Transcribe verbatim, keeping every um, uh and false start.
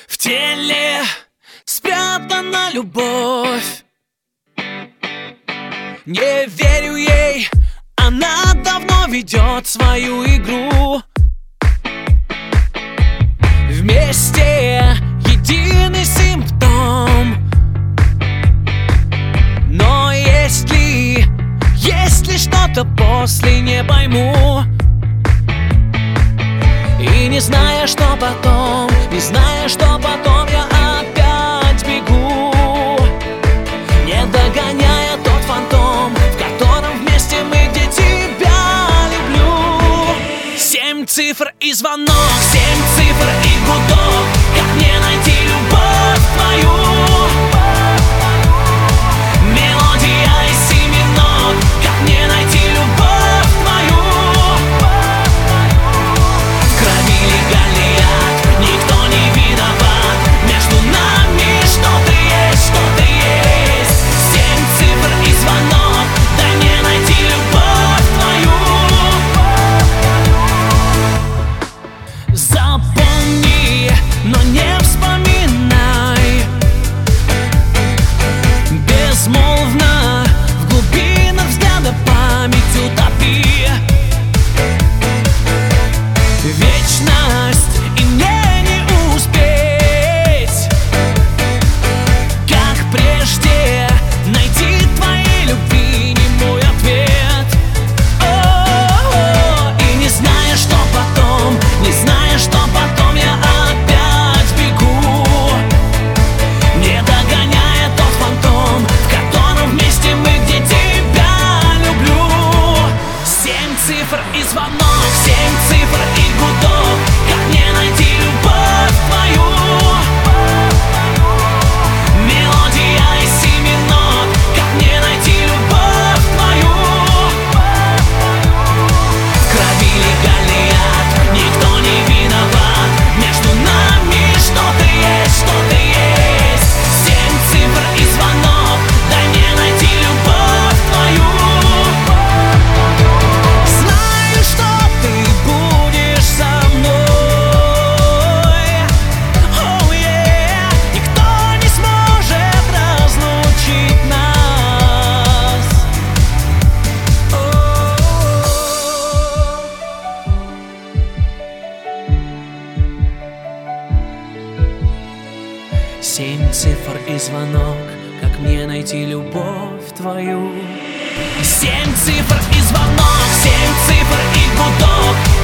В теле спрятана любовь. Не верю ей, она давно ведет свою игру. Вместе единый симптом. Но есть ли, есть ли что-то после, не пойму. И не зная, что потом, не зная, что потом, я опять бегу, не догоняя тот фантом, в котором вместе мы, где тебя люблю. Семь цифр и звонок, семь цифр и гудок. Как мне найти любовь твою? Мелодия из семи нот. Как мне найти любовь твою? В крови легальный ад, никто не виноват. Между нами что-то есть, что-то есть. Семь цифр и звонок. Дай мне найти любовь твою. Запомни, но не вспоминай. Безмолвно в глубинах взгляда память утопи. Вечность, и мне не успеть, как прежде, найти твоей любви немой ответ. О-о-о. И не зная, что потом, не зная, что потом, я опять бегу, не догоняя тот фантом, в котором вместе мы, где тебя люблю. Семь цифр и звонок, семь цифр и гудок. Как мне найти любовь твою? Мелодия из семи нот. Как мне найти любовь твою? В крови легальный ад, никто не виноват. Между нами что-то есть, что-то есть. Семь цифр и звонок. Дай мне найти любовь твою. Знаю, что ты будешь со мной. Oh yeah. Никто не сможет разлучить нас. Семь цифр и звонок. Как мне найти любовь твою? Семь цифр и звонок, семь цифр и гудок.